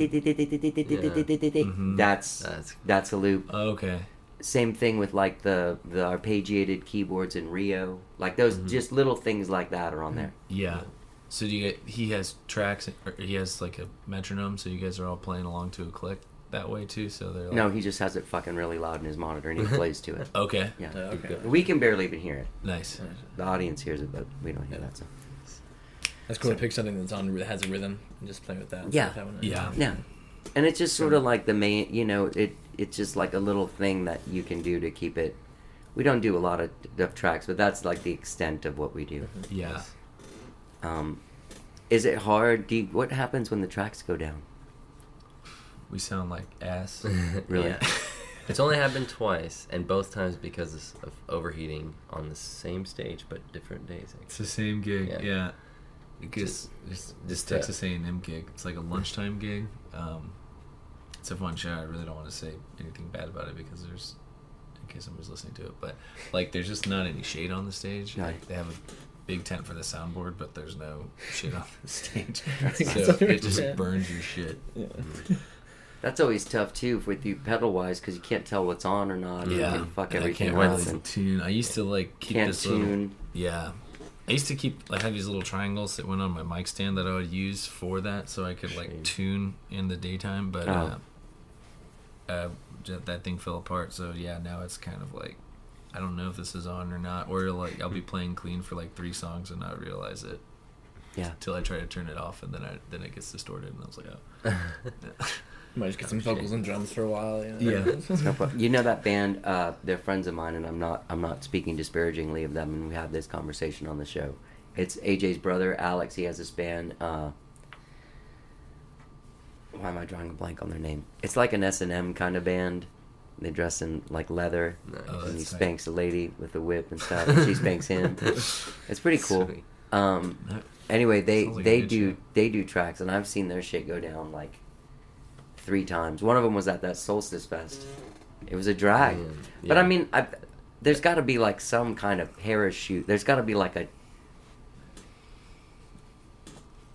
that's a loop. Oh, okay. Same thing with like the arpeggiated keyboards in Rio, like those just little things like that are on there. Yeah. So he has tracks, or he has like a metronome, so you guys are all playing along to a click that way too. So they're like, No, he just has it fucking really loud in his monitor and he plays to it. Okay. Yeah, Okay. we can barely even hear it. Nice. The audience hears it, but we don't hear that. So. That's cool to pick something that has a rhythm and just play with that. Yeah. With that one. Yeah. Yeah, and it's just sort of like the main, it's just like a little thing that you can do to keep it. We don't do a lot of tracks, but that's like the extent of what we do. Yeah. Is it hard? What happens when the tracks go down? We sound like ass. Really? Yeah. It's only happened twice, and both times because of overheating on the same stage but different days. It's the same gig. Yeah. Yeah. Just Just Texas A&M gig. It's like a lunchtime gig. It's a fun show. I really don't want to say anything bad about it because there's, in case somebody's listening to it, but like there's just not any shade on the stage. Right. Like, they have a big tent for the soundboard, but there's no shade on the stage, So so it just yeah. burns your shit. Yeah. That's always tough too with you pedal wise because you can't tell what's on or not. You Yeah, can fuck and I everything can't up. really And tune. I used to like keep can't this little. tune. Yeah, I used to keep. I had these little triangles that went on my mic stand that I would use for that, so I could like Shade. tune in the daytime. But that thing fell apart. So yeah, now it's kind of like I don't know if this is on or not, or like I'll be playing clean for like 3 songs and not realize it. Yeah. Till I try to turn it off, and then it gets distorted, and I was like, oh. Might just get some vocals and drums for a while. Yeah. You know that band? They're friends of mine, and I'm not speaking disparagingly of them. And we had this conversation on the show. It's AJ's brother, Alex. He has this band. Why am I drawing a blank on their name? It's like an S&M kind of band. They dress in like leather, Oh, and he that's tight. spanks a lady with a whip and stuff. And she spanks him. It's pretty cool. Sweet. Anyway, Sounds like a good they do tracks, and I've seen their shit go down like 3 times. One of them was at that Solstice Fest. It was a drag, Yeah. but Yeah. I mean, there's got to be like some kind of parachute. There's got to be like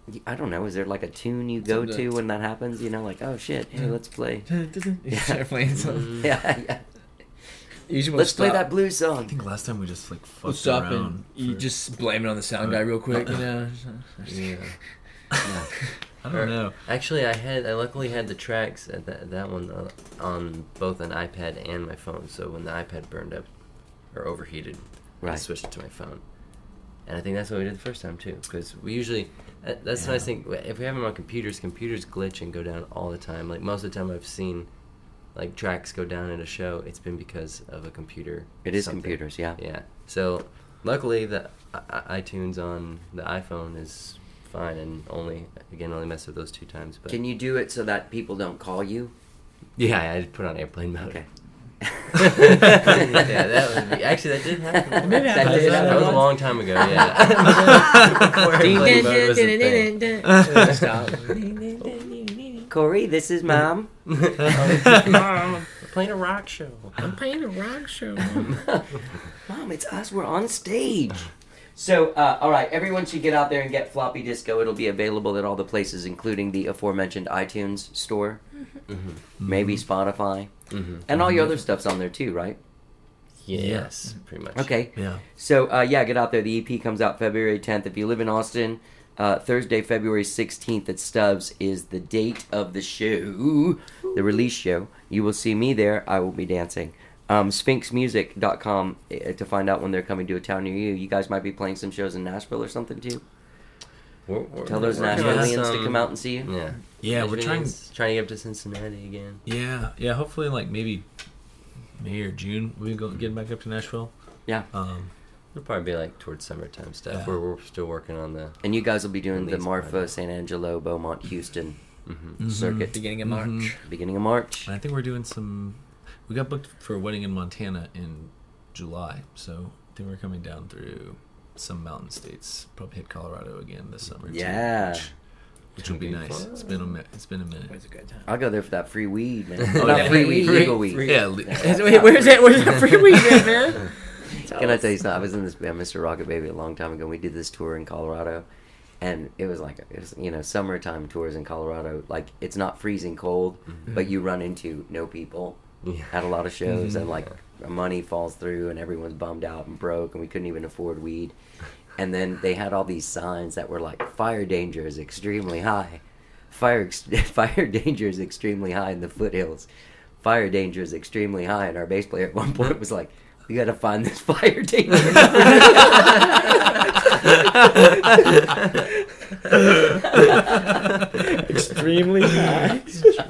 I don't know. Is there like a tune you go to when that happens? You know, like, oh shit, hey, let's play. Start playing something. Yeah. Usually Let's play that blues I song. think last time we just like We'll fucked stop around. and you just blame it on the sound guy real quick, you know. Yeah. I don't know. Actually, I luckily had the tracks at that one on both an iPad and my phone. So when the iPad burned up or overheated, I Right. switched it to my phone. And I think that's what we did the first time too. Because we usually that's the nice thing. If we have them on computers glitch and go down all the time. Like most of the time, I've seen like tracks go down in a show. It's been because of a computer. It is something. computers, yeah. Yeah. So luckily, the iTunes on the iPhone is fine and only messed with those 2 times. But Can you do it so that people don't call you? yeah, I put on airplane mode. Okay. Yeah, that would be, actually that did happen. That did happen That was a once? long time ago. Yeah. Before airplane mode was a thing. Stop. Corey, this is Mom. Mom, we're playing a rock show. I'm playing a rock show. Mom, it's us. We're on stage. So, all right, everyone should get out there and get Floppy Disco. It'll be available at all the places, including the aforementioned iTunes store, maybe Spotify, and all your other stuff's on there too, right? Yes, pretty much. Okay. Yeah. So, yeah, get out there. The EP comes out February 10th. If you live in Austin, Thursday, February 16th at Stubbs is the date of the show, the release show. You will see me there. I will be dancing. SphinxMusic.com to find out when they're coming to a town near you. You guys might be playing some shows in Nashville or something too. Tell those we're working on Nashvilleians to some- come out and see you. Yeah. Yeah, we're trying. to get up to Cincinnati again. Yeah. Hopefully, like maybe May or June, we go get back up to Nashville. Yeah. It'll probably be like towards summertime stuff. Yeah. Where we're still working on the. And you guys will be doing the Release Marfa, party. San Angelo, Beaumont, Houston Mm-hmm. circuit. Beginning of March. Beginning of March. And I think we're doing some. We got booked for a wedding in Montana in July, so I think we're coming down through some mountain states. Probably hit Colorado again this summer. Yeah. Too, which will be Should be nice. fun. It's been a minute. Always a good time. I'll go there for that free weed, man. Oh, Not yeah. free weed, Free- legal weed. Yeah. Wait, where's that free weed at, man? Can I tell you something? I was in this band, Mr. Rocket Baby, a long time ago. We did this tour in Colorado, and it was summertime tours in Colorado. Like, it's not freezing cold, but you run into no people Yeah. at a lot of shows, and like money falls through, and everyone's bummed out and broke, and we couldn't even afford weed. And then they had all these signs that were like, "Fire danger is extremely high. Fire danger is extremely high in the foothills. Fire danger is extremely high." And our bass player at one point was like, "We got to find this fire danger." Extremely high.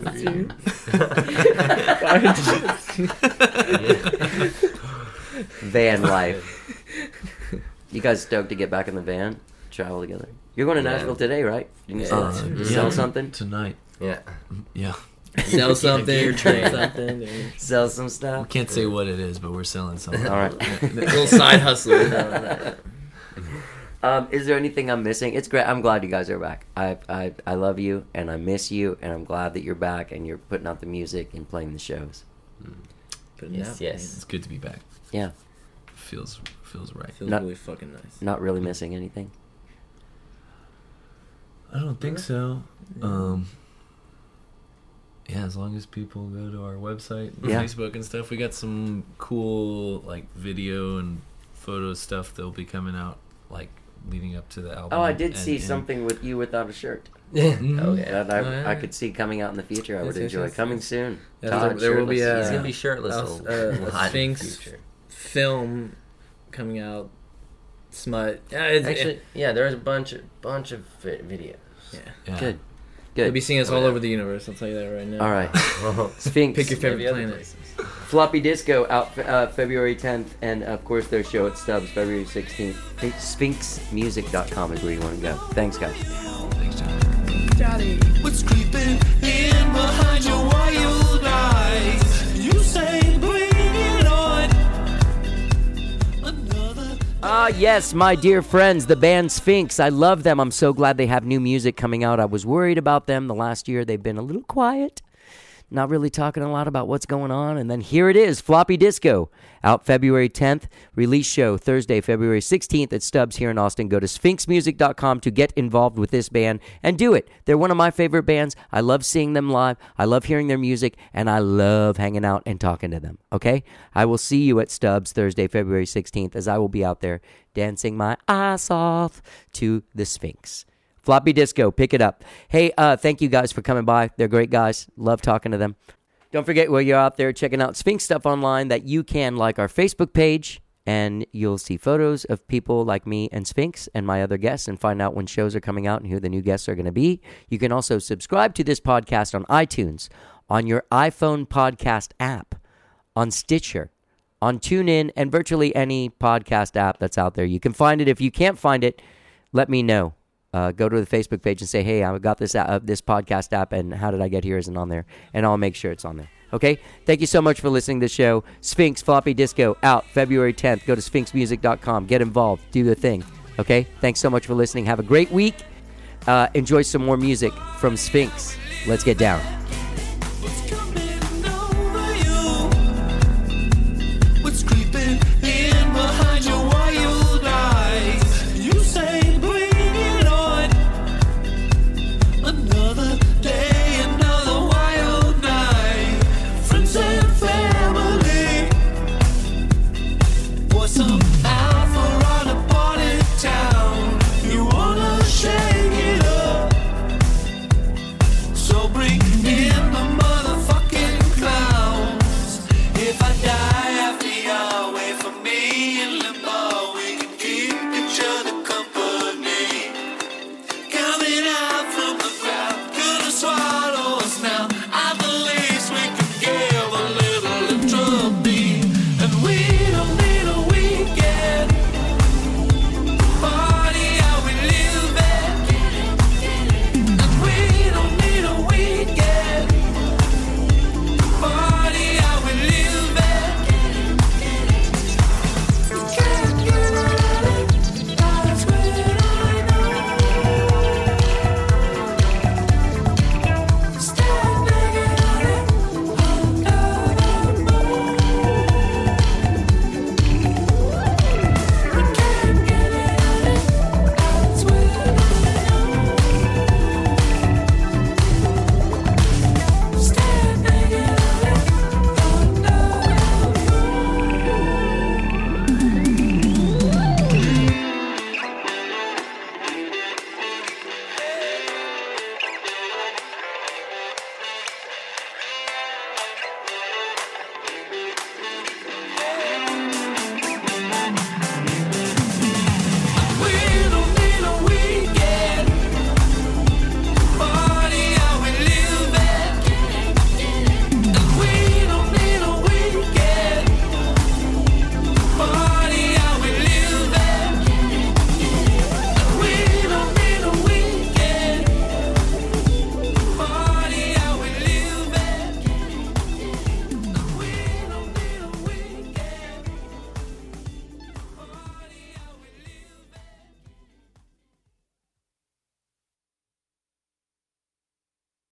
Van life. You guys stoked to get back in the van, travel together? You're going to Yeah. Nashville today, right? Didn't you Yeah. sell something? Tonight. Yeah. Yeah. Sell something. train. something. Sell some We stuff? can't say what it is, but we're selling something. All right. Little side hustler. Is there anything I'm missing? It's great. I'm glad you guys are back. I love you, and I miss you, and I'm glad that you're back, and you're putting out the music and playing the shows. Yes. Yes. It's good to be back. Yeah. Feels right. Feels Not- really fucking nice. Not really missing anything. I don't think so. Yeah, as long as people go to our website and Yeah. Facebook and stuff, we got some cool like video and photo stuff that'll be coming out like leading up to the album. Oh, I did and- see and- something with you without a shirt. Mhm. Oh yeah. That I, Oh, yeah. I could see coming out in the future. I would Yes, yes, enjoy. yes, Coming yes. soon. Yeah, Todd, there will be shirtless. He's gonna be shirtless a a lot in the Sphinx future. film coming out. Smut. Yeah, it's, Actually, yeah, there's a bunch of videos. yeah. Yeah. Good. You'll Good. be seeing us Oh, all yeah. over the universe. I'll tell you that right now. All right. Sphinx. Pick your favorite Maybe other planet. places. Floppy Disco out February 10th, and of course their show at Stubbs February 16th. SphinxMusic.com is where you want to go. Thanks, guys. Thanks, John. What's creeping in behind your wild eyes? You say, bring it on. Another. Yes, my dear friends, the band Sphinx. I love them. I'm so glad they have new music coming out. I was worried about them the last year. They've been a little quiet. not really talking a lot about what's going on. And then here it is, Floppy Disco, out February 10th. Release show Thursday, February 16th at Stubbs here in Austin. Go to sphinxmusic.com to get involved with this band and do it. They're one of my favorite bands. I love seeing them live. I love hearing their music, and I love hanging out and talking to them, okay? I will see you at Stubbs Thursday, February 16th, as I will be out there dancing my ass off to the Sphinx. Floppy Disco, pick it up. Hey, thank you guys for coming by. They're great guys. Love talking to them. Don't forget, while you're out there checking out Sphinx stuff online, that you can like our Facebook page, and you'll see photos of people like me and Sphinx and my other guests, and find out when shows are coming out and who the new guests are going to be. You can also subscribe to this podcast on iTunes, on your iPhone podcast app, on Stitcher, on TuneIn, and virtually any podcast app that's out there. You can find it. If you can't find it, let me know. Go to the Facebook page and say, hey, I got this podcast app, and how did I get here isn't on there, and I'll make sure it's on there. Okay? Thank you so much for listening to the show. Sphinx Floppy Disco, out February 10th. Go to sphinxmusic.com. Get involved. Do the thing. Okay? Thanks so much for listening. Have a great week. Enjoy some more music from Sphinx. Let's get down.